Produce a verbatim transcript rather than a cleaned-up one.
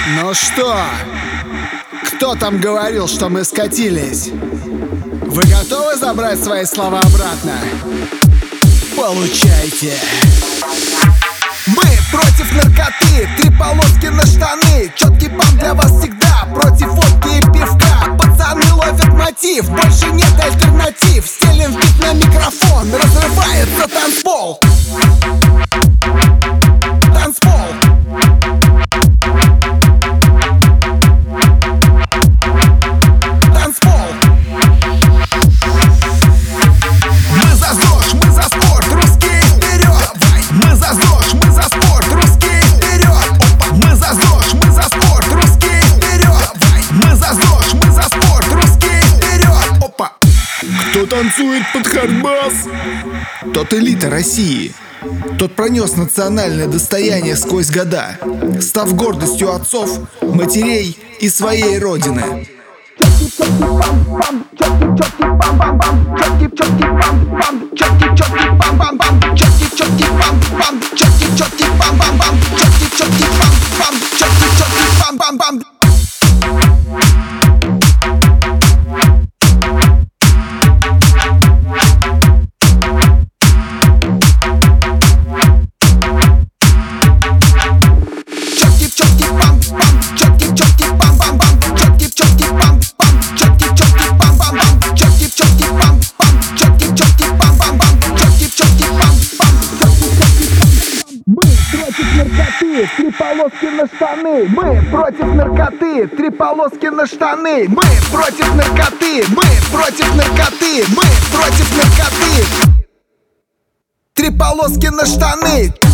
Ну что? Кто там говорил, что мы скатились? Вы готовы забрать свои слова обратно? Получайте! Мы против наркоты, три полоски на штаны. Четкий бам для вас всегда, против водки и пивка. Пацаны ловят мотив, больше нет альтернатив. Стелим бит на микрофон, разрывается танцпол. Танцпол. Танцпол. Мы за ЗОЖ, мы за спорт, русские вперед! Мы за ЗОЖ, мы за спорт, русские вперед! Мы за ЗОЖ, мы за спорт, русские вперед! Мы за ЗОЖ, мы за спорт, русские вперед! Опа! Кто танцует под хардбас? Тот элита России. Тот пронес национальное достояние сквозь года, став гордостью отцов, матерей и своей родины. Три полоски на штаны. Мы против наркоты. Три полоски на штаны. Мы против наркоты. Мы против наркоты. Мы против наркоты. Три полоски на штаны.